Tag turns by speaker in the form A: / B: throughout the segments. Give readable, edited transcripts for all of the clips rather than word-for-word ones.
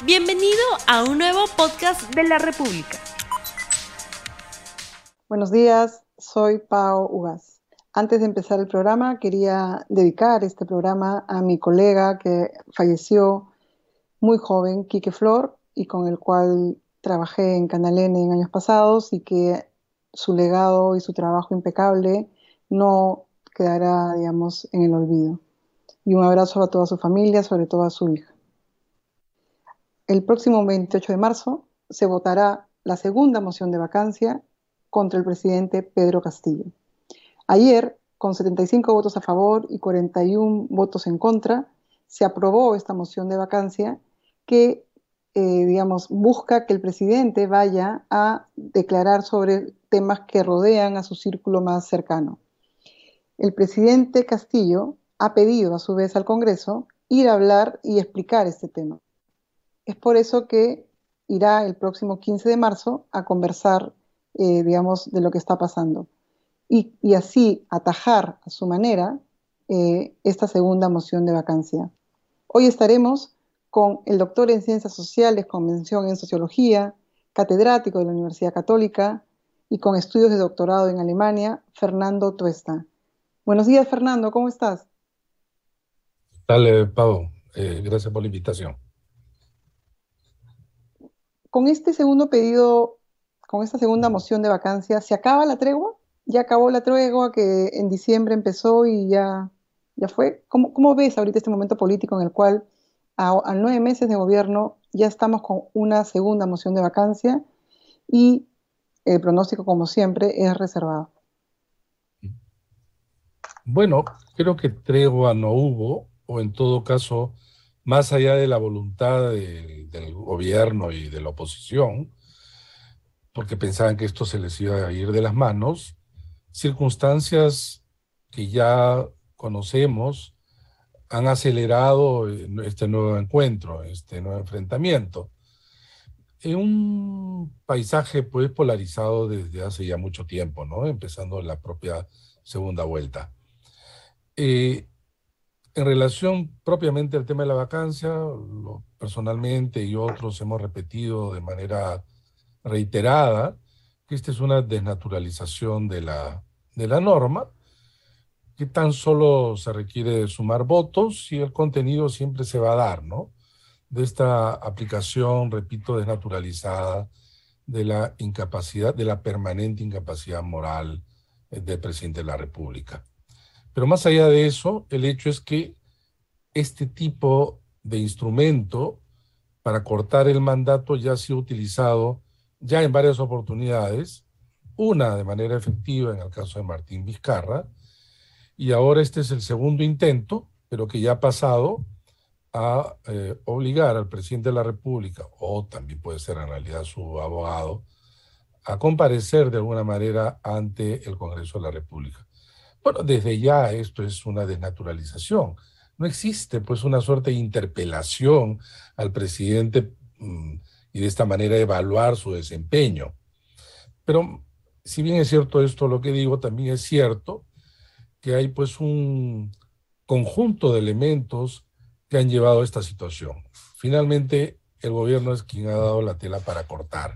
A: Bienvenido a un nuevo podcast de la República.
B: Buenos días, soy Pao Ugaz. Antes de empezar el programa, quería dedicar este programa a mi colega que falleció muy joven, Quique Flor, y con el cual trabajé en Canal N en años pasados, y que su legado y su trabajo impecable no quedará, digamos, en el olvido. Y un abrazo a toda su familia, sobre todo a su hija. El próximo 28 de marzo se votará la segunda moción de vacancia contra el presidente Pedro Castillo. Ayer, con 75 votos a favor y 41 votos en contra, se aprobó esta moción de vacancia que, busca que el presidente vaya a declarar sobre temas que rodean a su círculo más cercano. El presidente Castillo ha pedido a su vez al Congreso ir a hablar y explicar este tema. Es por eso que irá el próximo 15 de marzo a conversar, de lo que está pasando. Y así atajar a su manera esta segunda moción de vacancia. Hoy estaremos con el doctor en Ciencias Sociales con mención en Sociología, catedrático de la Universidad Católica y con estudios de doctorado en Alemania, Fernando Tuesta. Buenos días, Fernando, ¿cómo estás?
C: Dale, Pau, gracias por la invitación.
B: Con este segundo pedido, con esta segunda moción de vacancia, ¿se acaba la tregua? ¿Ya acabó la tregua que en diciembre empezó y ya fue? ¿Cómo ves ahorita este momento político en el cual a 9 meses de gobierno ya estamos con una segunda moción de vacancia y el pronóstico, como siempre, es reservado?
C: Bueno, creo que tregua no hubo, o en todo caso, más allá de la voluntad del gobierno y de la oposición, porque pensaban que esto se les iba a ir de las manos, circunstancias que ya conocemos han acelerado este nuevo encuentro, este nuevo enfrentamiento. En un paisaje pues polarizado desde hace ya mucho tiempo, ¿no? Empezando la propia segunda vuelta. Eh, en relación propiamente al tema de la vacancia, personalmente y otros hemos repetido de manera reiterada que esta es una desnaturalización de la norma, que tan solo se requiere sumar votos y el contenido siempre se va a dar, ¿no? De esta aplicación, repito, desnaturalizada de la incapacidad, de la permanente incapacidad moral del presidente de la República. Pero más allá de eso, el hecho es que este tipo de instrumento para cortar el mandato ya ha sido utilizado ya en varias oportunidades, una de manera efectiva en el caso de Martín Vizcarra, y ahora este es el segundo intento, pero que ya ha pasado a obligar al presidente de la República, o también puede ser en realidad su abogado, a comparecer de alguna manera ante el Congreso de la República. Bueno, desde ya esto es una desnaturalización. No existe pues una suerte de interpelación al presidente y de esta manera evaluar su desempeño. Pero si bien es cierto esto lo que digo, también es cierto que hay pues un conjunto de elementos que han llevado a esta situación. Finalmente, el gobierno es quien ha dado la tela para cortar.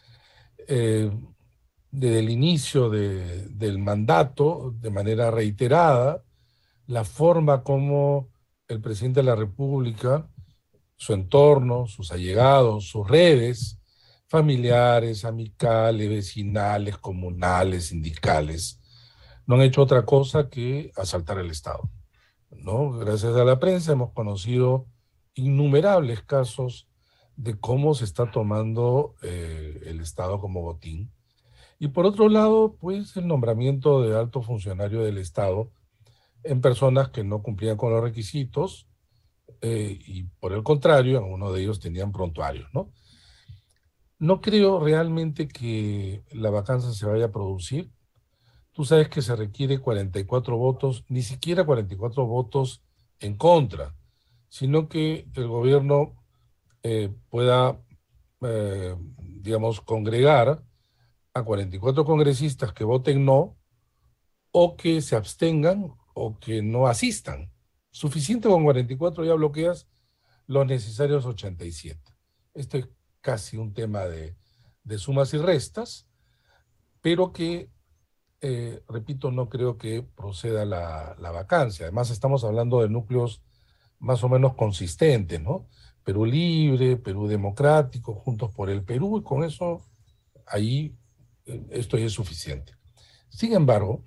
C: Eh, Desde el inicio del mandato, de manera reiterada, la forma como el presidente de la República, su entorno, sus allegados, sus redes, familiares, amicales, vecinales, comunales, sindicales, no han hecho otra cosa que asaltar el Estado, ¿no? Gracias a la prensa hemos conocido innumerables casos de cómo se está tomando el Estado como botín. Y por otro lado, pues el nombramiento de alto funcionario del Estado en personas que no cumplían con los requisitos y por el contrario, algunos de ellos tenían prontuarios, ¿no? No creo realmente que la vacancia se vaya a producir. Tú sabes que se requiere 44 votos, ni siquiera 44 votos en contra, sino que el gobierno pueda, congregar a 44 congresistas que voten no, o que se abstengan, o que no asistan. Suficiente con 44 ya bloqueas los necesarios 87. Esto es casi un tema de sumas y restas, pero que, repito, no creo que proceda la vacancia. Además, estamos hablando de núcleos más o menos consistentes, ¿no? Perú Libre, Perú Democrático, Juntos por el Perú, y con eso ahí esto ya es suficiente. Sin embargo,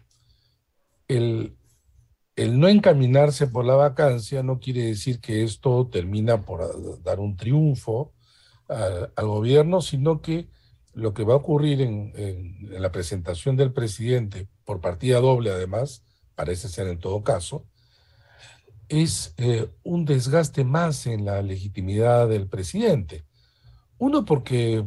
C: el, el no encaminarse por la vacancia no quiere decir que esto termina por dar un triunfo al gobierno, sino que lo que va a ocurrir en la presentación del presidente, por partida doble además, parece ser en todo caso, es un desgaste más en la legitimidad del presidente. Uno, porque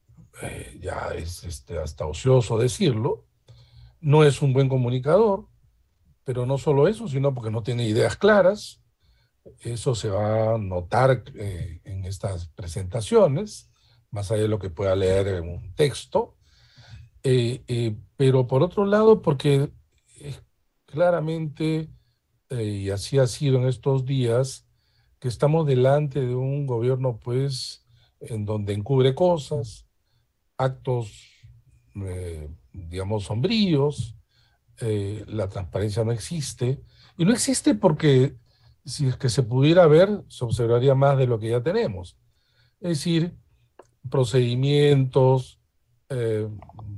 C: ya es hasta ocioso decirlo, no es un buen comunicador, pero no solo eso, sino porque no tiene ideas claras. Eso se va a notar en estas presentaciones, más allá de lo que pueda leer en un texto. Pero por otro lado, porque claramente, y así ha sido en estos días, que estamos delante de un gobierno, pues, en donde encubre cosas, actos, digamos, sombríos, la transparencia no existe, y no existe porque si es que se pudiera ver, se observaría más de lo que ya tenemos. Es decir, procedimientos, eh,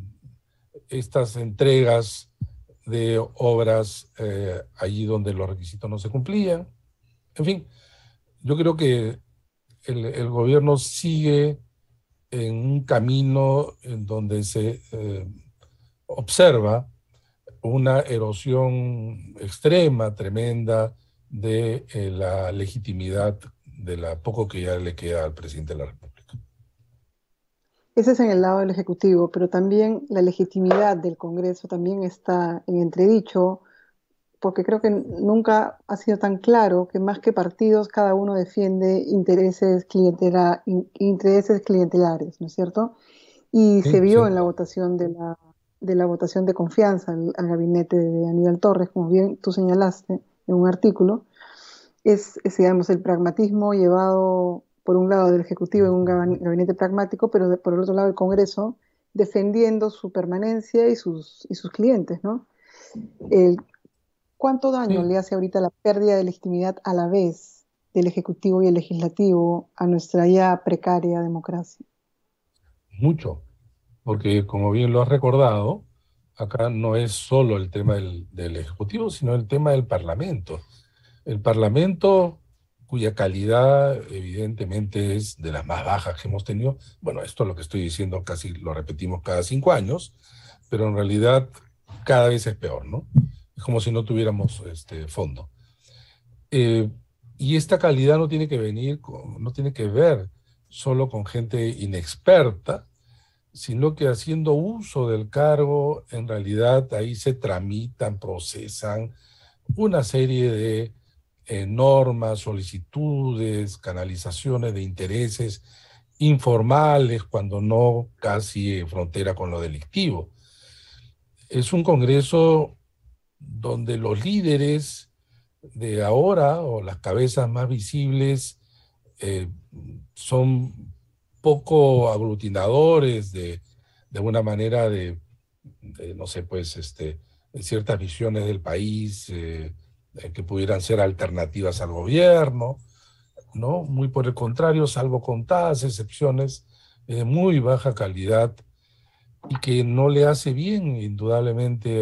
C: estas entregas de obras allí donde los requisitos no se cumplían. En fin, yo creo que el gobierno sigue en un camino en donde se observa una erosión extrema, tremenda, de la legitimidad de la poco que ya le queda al presidente de la República.
B: Ese es en el lado del Ejecutivo, pero también la legitimidad del Congreso también está en entredicho, porque creo que nunca ha sido tan claro que más que partidos, cada uno defiende intereses clientelares, ¿no es cierto? Y se
C: Sí,
B: vio
C: sí.
B: en la votación de la votación de confianza al gabinete de Aníbal Torres, como bien tú señalaste en un artículo, digamos, el pragmatismo llevado por un lado del Ejecutivo en un gabinete pragmático, pero por el otro lado el Congreso defendiendo su permanencia y sus clientes, ¿no? El, ¿Cuánto daño
C: Sí,
B: le hace ahorita la pérdida de legitimidad a la vez del Ejecutivo y el Legislativo a nuestra ya precaria democracia?
C: mucho, porque como bien lo has recordado, acá no es solo el tema del Ejecutivo, sino el tema del Parlamento. El Parlamento, cuya calidad evidentemente es de las más bajas que hemos tenido, bueno, esto es lo que estoy diciendo, casi lo repetimos cada 5 años, pero en realidad cada vez es peor, ¿no? Es como si no tuviéramos fondo. Eh, y esta calidad no tiene que venir, no tiene que ver solo con gente inexperta, sino que haciendo uso del cargo, en realidad ahí se tramitan, procesan una serie de normas, solicitudes, canalizaciones de intereses informales, cuando no casi frontera con lo delictivo. Es un congreso donde los líderes de ahora, o las cabezas más visibles, eh, son poco aglutinadores de una manera no sé, pues, de ciertas visiones del país que pudieran ser alternativas al gobierno, ¿no? Muy por el contrario, salvo contadas excepciones de muy baja calidad y que no le hace bien, indudablemente,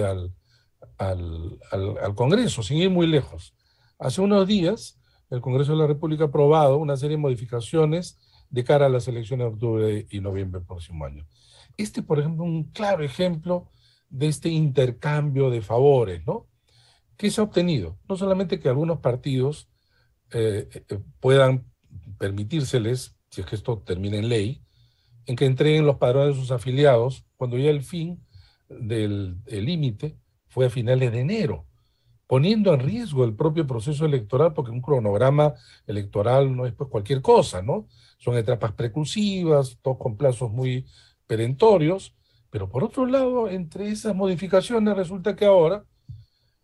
C: al Congreso, sin ir muy lejos. Hace unos días, el Congreso de la República ha aprobado una serie de modificaciones de cara a las elecciones de octubre y noviembre del próximo año. Por ejemplo, un claro ejemplo de este intercambio de favores, ¿no? ¿Qué se ha obtenido? No solamente que algunos partidos puedan permitírseles, si es que esto termina en ley, en que entreguen los padrones de sus afiliados cuando ya el fin del límite fue a finales de enero, poniendo en riesgo el propio proceso electoral, porque un cronograma electoral no es pues cualquier cosa, ¿no? Son etapas precursivas, todos con plazos muy perentorios, pero por otro lado, entre esas modificaciones resulta que ahora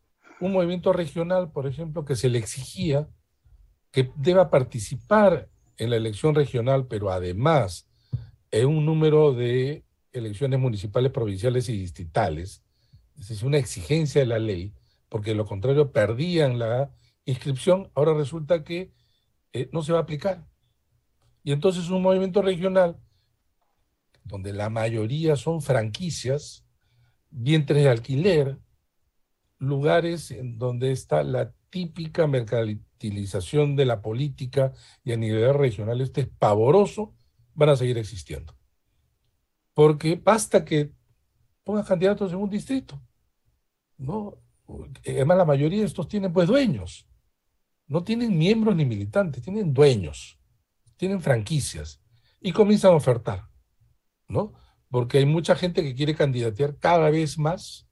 C: un movimiento regional, por ejemplo, que se le exigía que deba participar en la elección regional, pero además en un número de elecciones municipales, provinciales y distritales, es una exigencia de la ley, porque de lo contrario perdían la inscripción, ahora resulta que no se va a aplicar. Y entonces un movimiento regional, donde la mayoría son franquicias, vientres de alquiler, lugares en donde está la típica mercantilización de la política y a nivel regional, este es pavoroso, van a seguir existiendo. Porque basta que pongas candidatos en un distrito, ¿no? Además, la mayoría de estos tienen pues dueños, no tienen miembros ni militantes, tienen dueños, tienen franquicias y comienzan a ofertar, ¿no? Porque hay mucha gente que quiere candidatear cada vez más,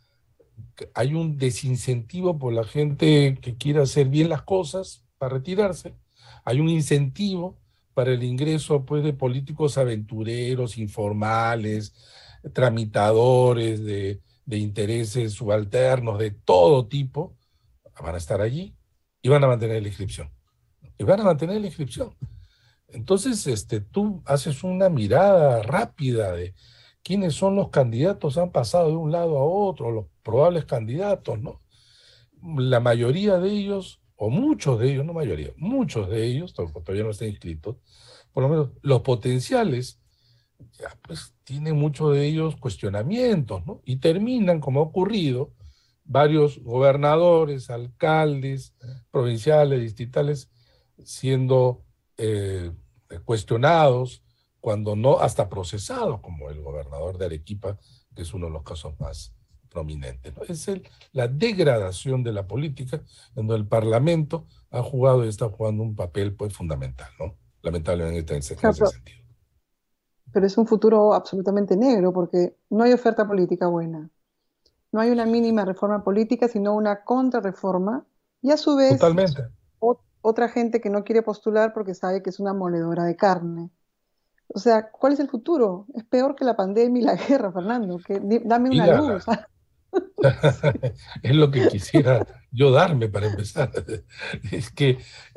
C: hay un desincentivo por la gente que quiere hacer bien las cosas para retirarse, hay un incentivo para el ingreso pues, de políticos aventureros, informales, tramitadores de intereses subalternos de todo tipo, van a estar allí y van a mantener la inscripción. Y van a mantener la inscripción. Entonces, tú haces una mirada rápida de quiénes son los candidatos, han pasado de un lado a otro, los probables candidatos, ¿no? La mayoría de ellos, o muchos de ellos, no mayoría, muchos de ellos, todavía no están inscritos, por lo menos los potenciales, ya pues tienen muchos de ellos cuestionamientos, ¿no? Y terminan, como ha ocurrido, varios gobernadores, alcaldes, provinciales, distritales, siendo cuestionados, cuando no hasta procesados, como el gobernador de Arequipa, que es uno de los casos más prominentes, ¿no? Es la degradación de la política, donde el Parlamento ha jugado y está jugando un papel pues, fundamental, ¿no? Lamentablemente en ese sentido.
B: Pero es un futuro absolutamente negro, porque no hay oferta política buena. No hay una mínima reforma política, sino una contrarreforma, y a su vez
C: Totalmente.
B: Otra gente que no quiere postular porque sabe que es una moledora de carne. O sea, ¿cuál es el futuro? Es peor que la pandemia y la guerra, Fernando, dame
C: Y
B: una luz.
C: es lo que quisiera yo darme para empezar. Es que,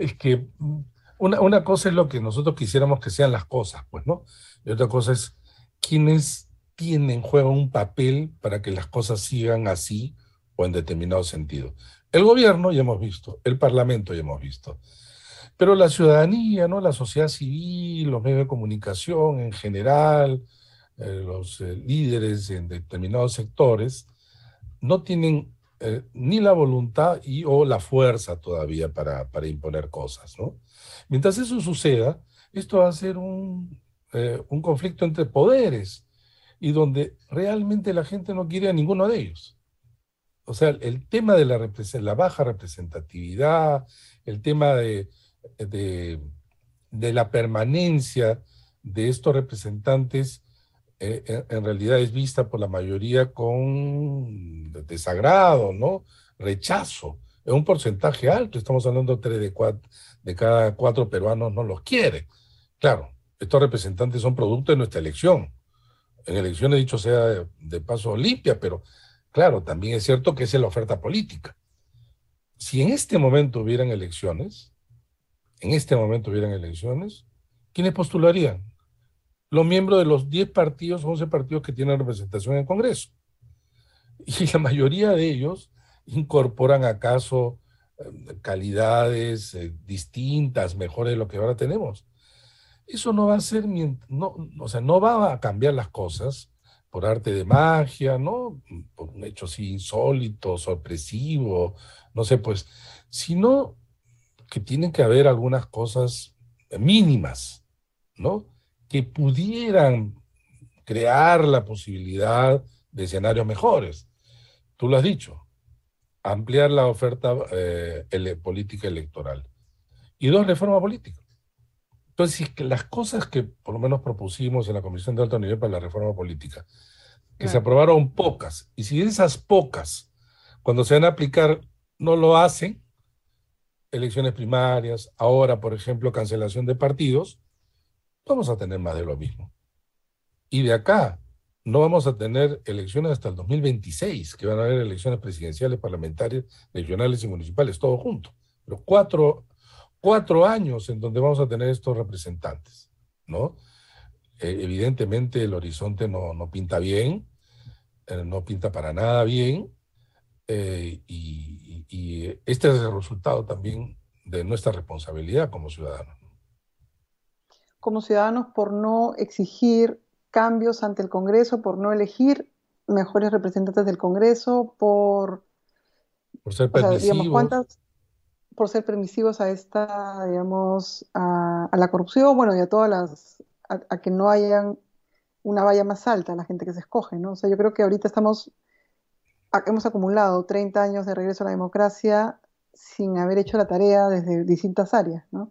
C: una cosa es lo que nosotros quisiéramos que sean las cosas, pues, ¿no? Y otra cosa es quienes juegan un papel para que las cosas sigan así o en determinado sentido. El gobierno ya hemos visto, el parlamento ya hemos visto, pero la ciudadanía, ¿no? La sociedad civil, los medios de comunicación en general, los líderes en determinados sectores, no tienen ni la voluntad o la fuerza todavía para imponer cosas, ¿no? Mientras eso suceda, esto va a ser un conflicto entre poderes y donde realmente la gente no quiere a ninguno de ellos. O sea, el tema de la baja representatividad, el tema de, de la permanencia de estos representantes en realidad es vista por la mayoría con desagrado, ¿no? Rechazo. Es un porcentaje alto, estamos hablando de cada 4 peruanos no los quiere. Claro, estos representantes son producto de nuestra elección. En elecciones, dicho sea de paso, limpia, pero claro, también es cierto que esa es la oferta política. Si en este momento hubieran elecciones, ¿quiénes postularían? Los miembros de los 10 partidos, 11 partidos que tienen representación en el Congreso. Y la mayoría de ellos incorporan acaso calidades distintas, mejores de lo que ahora tenemos. Eso no va a ser, o sea, no va a cambiar las cosas por arte de magia, ¿no? Por un hecho así insólito, sorpresivo, no sé, pues, sino que tienen que haber algunas cosas mínimas, ¿no? Que pudieran crear la posibilidad de escenarios mejores. Tú lo has dicho, ampliar la oferta política electoral. Y 2, reforma política. Entonces, si las cosas que por lo menos propusimos en la Comisión de Alto Nivel para la Reforma Política, que se aprobaron pocas, y si esas pocas, cuando se van a aplicar, no lo hacen, elecciones primarias, ahora, por ejemplo, cancelación de partidos, vamos a tener más de lo mismo. Y de acá no vamos a tener elecciones hasta el 2026, que van a haber elecciones presidenciales, parlamentarias, regionales y municipales, todo junto. Pero cuatro 4 años en donde vamos a tener estos representantes, ¿no? Evidentemente el horizonte no pinta bien, no pinta para nada bien, y este es el resultado también de nuestra responsabilidad como ciudadanos.
B: Como ciudadanos, por no exigir cambios ante el Congreso, por no elegir mejores representantes del Congreso,
C: Por ser
B: o sea, digamos,
C: permisivos.
B: por ser permisivos a esta, digamos, a la corrupción, bueno, y a todas a que no hayan una valla más alta a la gente que se escoge, ¿no? O sea, yo creo que ahorita hemos acumulado 30 años de regreso a la democracia sin haber hecho la tarea desde distintas áreas, ¿no?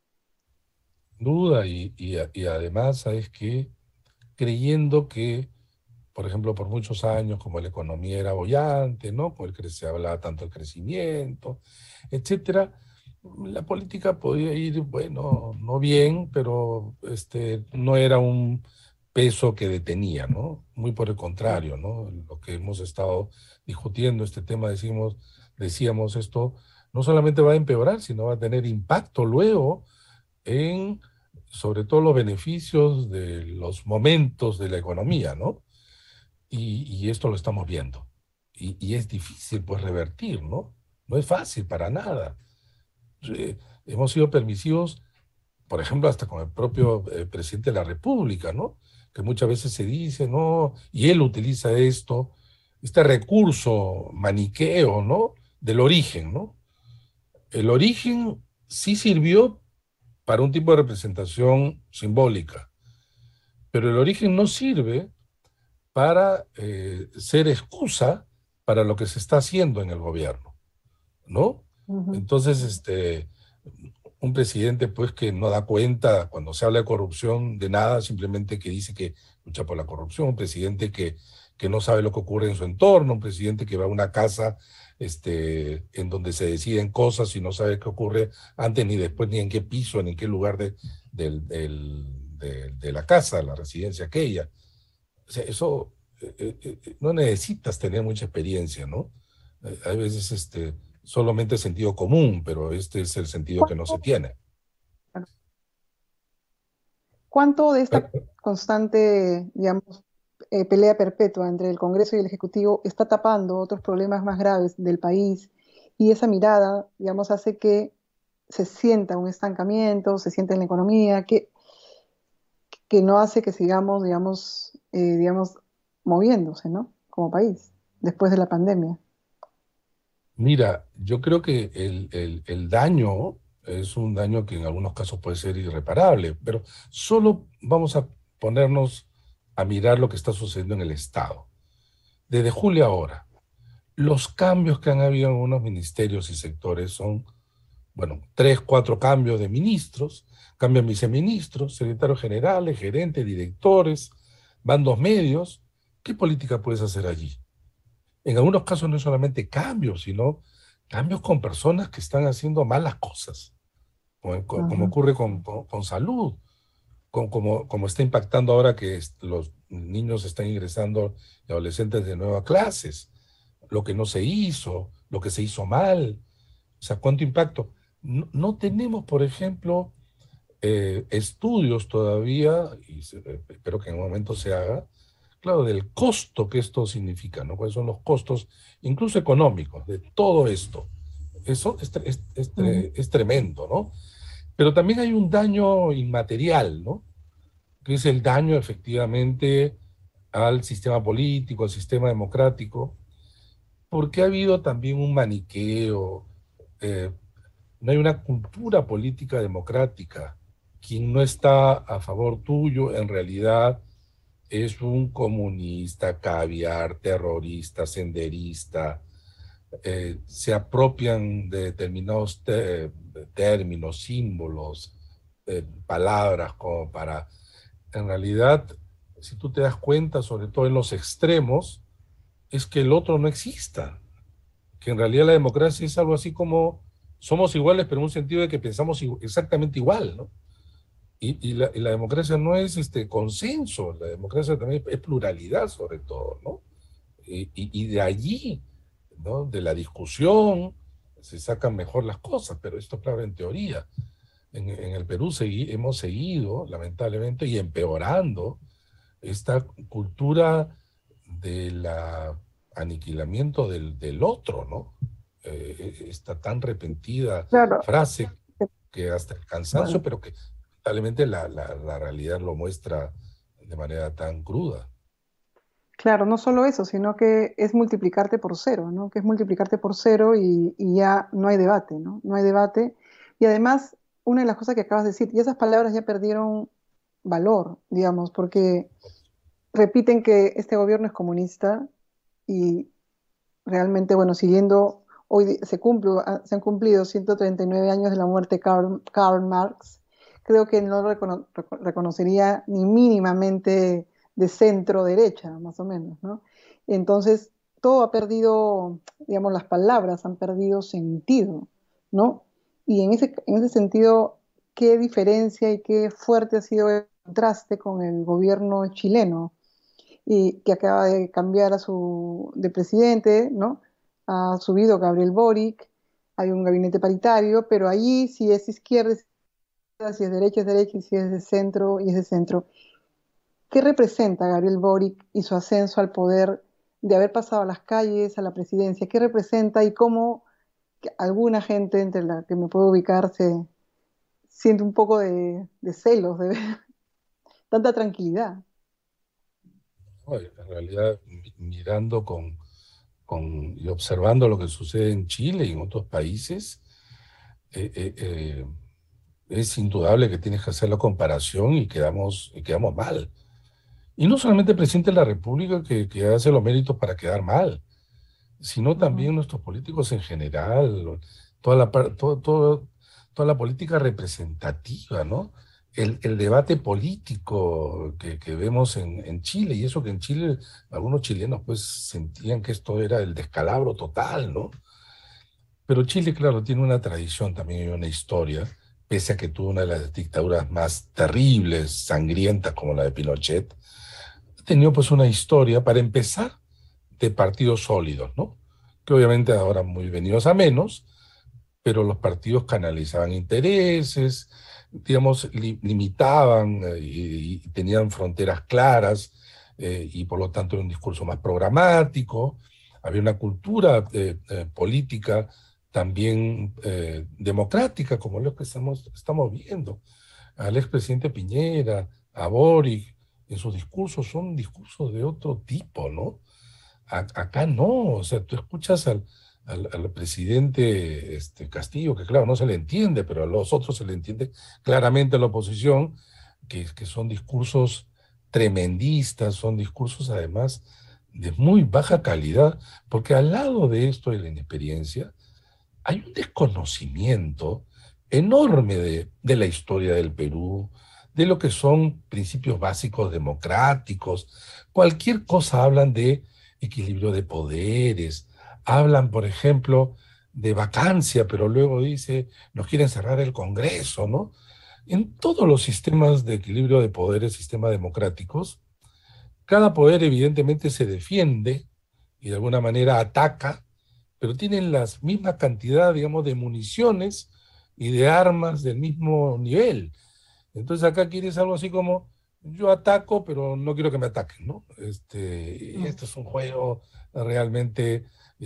C: Duda, y además, ¿sabes qué? Creyendo que, por ejemplo, por muchos años, como la economía era boyante, ¿no? Con el que se hablaba tanto del crecimiento, etcétera, la política podía ir, bueno, no bien, pero no era un peso que detenía, ¿no? Muy por el contrario, ¿no? Lo que hemos estado discutiendo, este tema, decíamos esto, no solamente va a empeorar, sino va a tener impacto luego en, sobre todo, los beneficios de los momentos de la economía, ¿no? Y esto lo estamos viendo. Y es difícil, pues, revertir, ¿no? No es fácil para nada. Hemos sido permisivos, por ejemplo, hasta con el propio presidente de la República, ¿no? Que muchas veces se dice, ¿no? Y él utiliza este recurso maniqueo, ¿no? Del origen, ¿no? El origen sí sirvió para un tipo de representación simbólica, pero el origen no sirve para ser excusa para lo que se está haciendo en el gobierno, ¿no?
B: Ujú.
C: Entonces, un presidente, pues, que no da cuenta cuando se habla de corrupción de nada, simplemente que dice que lucha por la corrupción, un presidente que no sabe lo que ocurre en su entorno, un presidente que va a una casa en donde se deciden cosas y no sabe qué ocurre antes ni después, ni en qué piso, ni en qué lugar de la casa, la residencia aquella. O sea, eso no necesitas tener mucha experiencia, ¿no? Hay veces solamente sentido común, pero este es el sentido que no se tiene.
B: ¿Cuánto de esta
C: Pero,
B: constante, digamos, pelea perpetua entre el Congreso y el Ejecutivo está tapando otros problemas más graves del país? Y esa mirada, digamos, hace que se sienta un estancamiento, se sienta en la economía, que no hace que sigamos, digamos, moviéndose, ¿no? Como país, después de la pandemia.
C: mira, yo creo que el daño es un daño que en algunos casos puede ser irreparable, pero solo vamos a ponernos a mirar lo que está sucediendo en el Estado. Desde julio a ahora, los cambios que han habido en algunos ministerios y sectores son, bueno, 3, 4 cambios de ministros, cambian viceministros, secretarios generales, gerentes, directores, bandos medios. ¿Qué política puedes hacer allí? En algunos casos no es solamente cambios, sino cambios con personas que están haciendo malas cosas, como
B: Ajá.
C: ocurre con salud, como está impactando ahora que los niños están ingresando y adolescentes de nuevo a clases, lo que no se hizo, lo que se hizo mal, o sea, ¿cuánto impacto? No tenemos, por ejemplo, estudios todavía, y espero que en un momento se haga, claro, del costo que esto significa, ¿no? ¿Cuáles son los costos, incluso económicos, de todo esto? Eso
B: Ujú.
C: es tremendo, ¿no? Pero también hay un daño inmaterial, ¿no? Que es el daño efectivamente al sistema político, al sistema democrático, porque ha habido también un maniqueo, eh, no hay una cultura política democrática. Quien no está a favor tuyo, en realidad es un comunista, caviar, terrorista, senderista, se apropian de determinados términos, símbolos, palabras, como para, en realidad, si tú te das cuenta, sobre todo en los extremos, es que el otro no exista, que en realidad la democracia es algo así como somos iguales, pero en un sentido de que pensamos exactamente igual, ¿no? Y la democracia no es consenso, la democracia también es pluralidad sobre todo, ¿no? Y de allí, ¿no? De la discusión. se sacan mejor las cosas, pero esto claro en teoría. En el Perú hemos seguido, lamentablemente, y empeorando esta cultura del aniquilamiento del otro, ¿no? Esta tan repentida
B: Claro,
C: frase que hasta el cansancio,
B: bueno,
C: pero que lamentablemente la realidad lo muestra de manera tan cruda.
B: claro, no solo eso, sino que es multiplicarte por cero, ¿no? Que es multiplicarte por cero y ya no hay debate, ¿no? No hay debate. Y además, una de las cosas que acabas de decir, y esas palabras ya perdieron valor, digamos, porque repiten que este gobierno es comunista y realmente, bueno, siguiendo, se han cumplido 139 años de la muerte de Karl Marx, creo que no lo reconocería ni mínimamente de centro derecha, más o menos, ¿no? Entonces, todo ha perdido, digamos, las palabras han perdido sentido, ¿no? Y en ese sentido, qué diferencia y qué fuerte ha sido el contraste con el gobierno chileno, y que acaba de cambiar de presidente, ¿no? Ha subido Gabriel Boric, hay un gabinete paritario, pero allí si es izquierda, si es derecha, y si es de centro, y es de centro. ¿Qué representa Gabriel Boric y su ascenso al poder de haber pasado a las calles, a la presidencia? ¿Qué representa y cómo alguna gente entre la que me puedo ubicar se siente un poco de celos, de ver tanta tranquilidad?
C: ¿No? En realidad, mirando y observando lo que sucede en Chile y en otros países, eh, eh, eh, es indudable que tienes que hacer la comparación y quedamos mal. Y no solamente el presidente de la República que hace los méritos para quedar mal, sino
B: Ujú.
C: también nuestros políticos en general, toda la política representativa, ¿no? El debate político que vemos en Chile, y eso que en Chile algunos chilenos pues sentían que esto era el descalabro total, ¿no? Pero Chile, claro, tiene una tradición también y una historia, pese a que tuvo una de las dictaduras más terribles, sangrientas como la de Pinochet, ha tenido pues una historia, para empezar, de partidos sólidos, ¿no? Que obviamente ahora muy venidos a menos, pero los partidos canalizaban intereses, digamos, limitaban y tenían fronteras claras y por lo tanto era un discurso más programático, había una cultura política también democrática, como lo que estamos viendo. Al expresidente Piñera, a Boric, en sus discursos son discursos de otro tipo, ¿no? Acá no, o sea, tú escuchas al presidente Castillo, que claro, no se le entiende, pero a los otros se le entiende claramente a la oposición, que son discursos tremendistas, son discursos además de muy baja calidad, porque al lado de esto de la inexperiencia, hay un desconocimiento enorme de la historia del Perú, de lo que son principios básicos democráticos. Cualquier cosa hablan de equilibrio de poderes, hablan, por ejemplo, de vacancia, pero luego dice, nos quieren cerrar el Congreso, ¿no? En todos los sistemas de equilibrio de poderes, sistemas democráticos, cada poder evidentemente se defiende y de alguna manera ataca, pero tienen la misma cantidad, digamos, de municiones y de armas del mismo nivel. Entonces acá quieres algo así como, yo ataco, pero no quiero que me ataquen, ¿no?
B: Mm.
C: Este es un juego realmente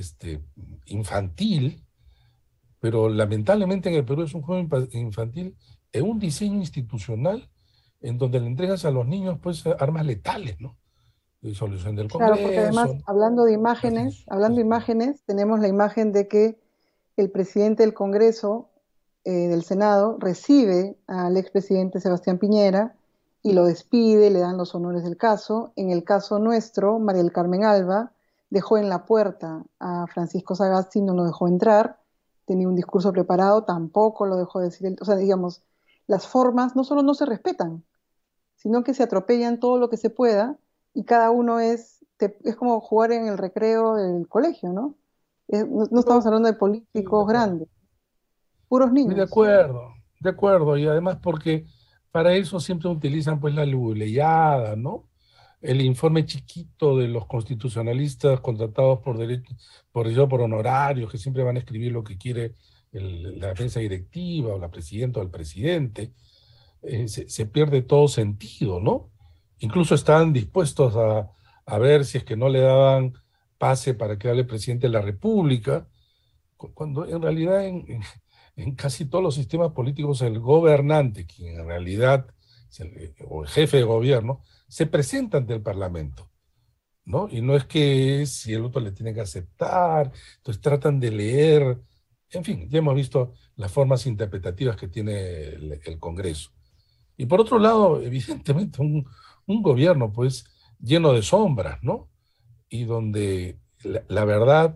C: infantil, pero lamentablemente en el Perú es un juego infantil en un diseño institucional en donde le entregas a los niños pues armas letales, ¿no? Disolución del
B: Claro, porque además,
C: Congreso.
B: hablando de imágenes, tenemos la imagen de que el presidente del Congreso, del Senado, recibe al expresidente Sebastián Piñera y lo despide, le dan los honores del caso. En el caso nuestro, María del Carmen Alba dejó en la puerta a Francisco Sagasti, no lo dejó entrar, tenía un discurso preparado, tampoco lo dejó decir. O sea, digamos, las formas no solo no se respetan, sino que se atropellan todo lo que se pueda y cada uno es como jugar en el recreo del colegio, ¿no? No estamos
C: No,
B: hablando de
C: sí, de
B: políticos
C: acuerdo.
B: grandes, puros
C: Estoy
B: niños.
C: de acuerdo, y además porque para eso siempre utilizan pues la leyada, ¿no? el informe chiquito de los constitucionalistas contratados por honorarios, que siempre van a escribir lo que quiere la mesa directiva o la presidenta o el presidente, se pierde todo sentido, ¿no? Incluso estaban dispuestos a ver si es que no le daban pase para que hable el presidente de la República, cuando en realidad en casi todos los sistemas políticos el gobernante, quien en realidad o el jefe de gobierno, se presenta ante el Parlamento, ¿no? Y no es que si el otro le tiene que aceptar, entonces tratan de leer, en fin, ya hemos visto las formas interpretativas que tiene el Congreso. Y por otro lado, evidentemente, un gobierno pues lleno de sombras, ¿no? Y donde la verdad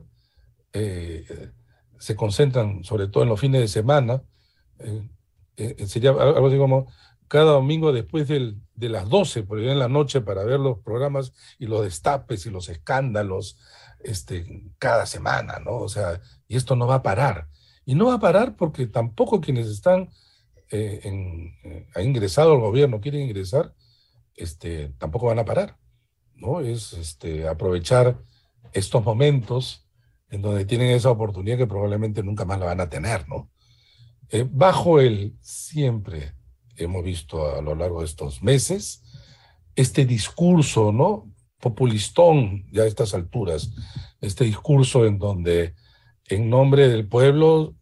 C: se concentran sobre todo en los fines de semana, sería algo así como cada domingo después de las 12, por ahí en la noche, para ver los programas y los destapes y los escándalos cada semana, ¿no? O sea, y esto no va a parar. Y no va a parar porque tampoco quienes están han ingresado al gobierno, quieren ingresar, tampoco van a parar, ¿no? Es aprovechar estos momentos en donde tienen esa oportunidad que probablemente nunca más la van a tener, ¿no? Bajo siempre hemos visto a lo largo de estos meses este discurso, ¿no? Populistón, ya a estas alturas, este discurso en donde en nombre del pueblo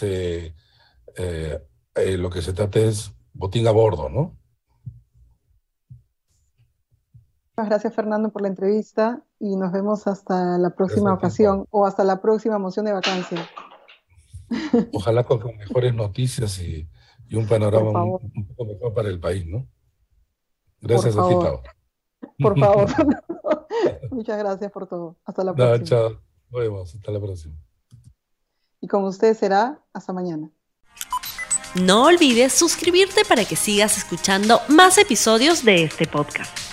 C: lo que se trata es botín a bordo, ¿no?
B: Muchas gracias, Fernando, por la entrevista y nos vemos hasta la próxima ocasión o hasta la próxima moción de vacancia.
C: Ojalá con mejores noticias y un panorama un poco mejor para el país, ¿no? Gracias a ti, Pau.
B: Por favor. Muchas gracias por todo. Hasta la próxima.
C: Chao. Nos vemos. Hasta la próxima.
B: Y con ustedes será hasta mañana.
A: No olvides suscribirte para que sigas escuchando más episodios de este podcast.